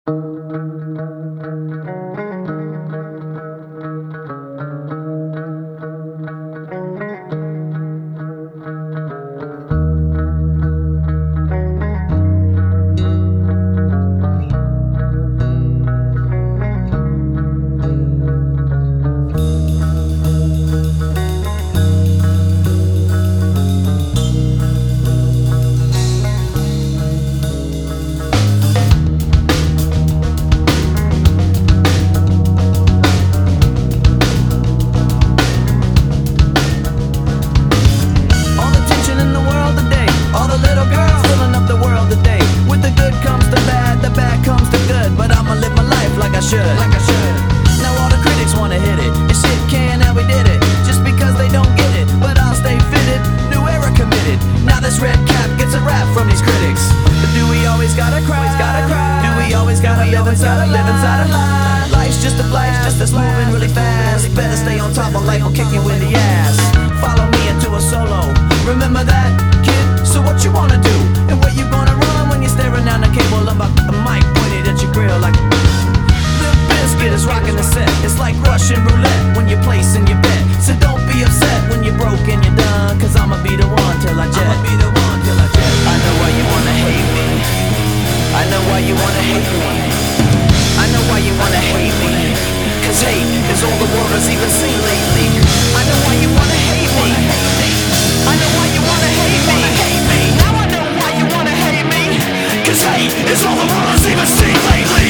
Like I should. Now all the critics wanna hit it, and shit can, how we did it, just because they don't get it. But I'll stay fitted, new era committed. Now this red cap gets a rap from these critics. But do we always gotta cry? Do we always gotta live inside a lie? Life's just a blast, just moving really fast. Better stay on top or life will kick you in the ass. Follow me into a solo, remember that, kid? So what you wanna do, and where you gonna run when you're staring down the cable of a mic pointed at your grill like Biscuit is rocking the set. It's like Russian roulette when you're placing your bet. So don't be upset when you're broke and you're done, cause I'ma be the one till I jet. I know why you wanna hate me. I know why you wanna hate me. I know why you wanna hate me. Cause hate is all the world has even seen lately. I know why you wanna hate me. I know why you wanna hate me. Now I know why you wanna hate me. Cause hate is all the world has even seen lately.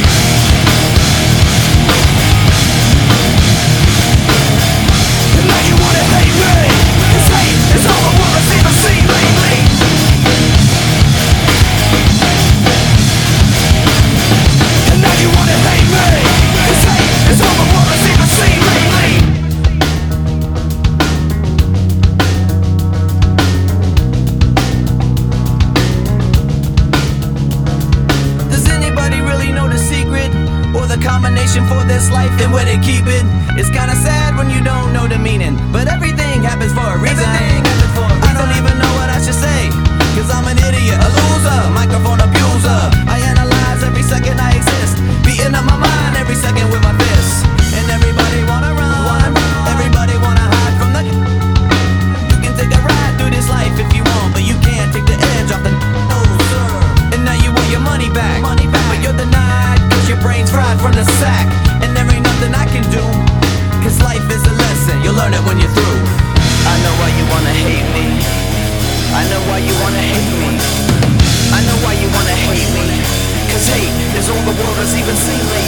Combination for this life and where they keep it. It's kinda sad when you don't know the meaning, but everything happens for a reason. I don't even know what I should say, cause I'm an idiot, a loser, microphone abuser. I analyze every second I exist, beating up my mind every second with my fists. And everybody wanna run, everybody wanna hide from the. You can take a ride through this life if you want, but you can't take the edge off the nose. And now you want your money back, but you're denied cause your brain's fried from the sack. And there ain't nothing I can do, cause life is a lesson, you'll learn it when you're through. I know why you wanna hate me. I know why you wanna hate me. I know why you wanna hate me. Cause hate is all the world has even seen lately.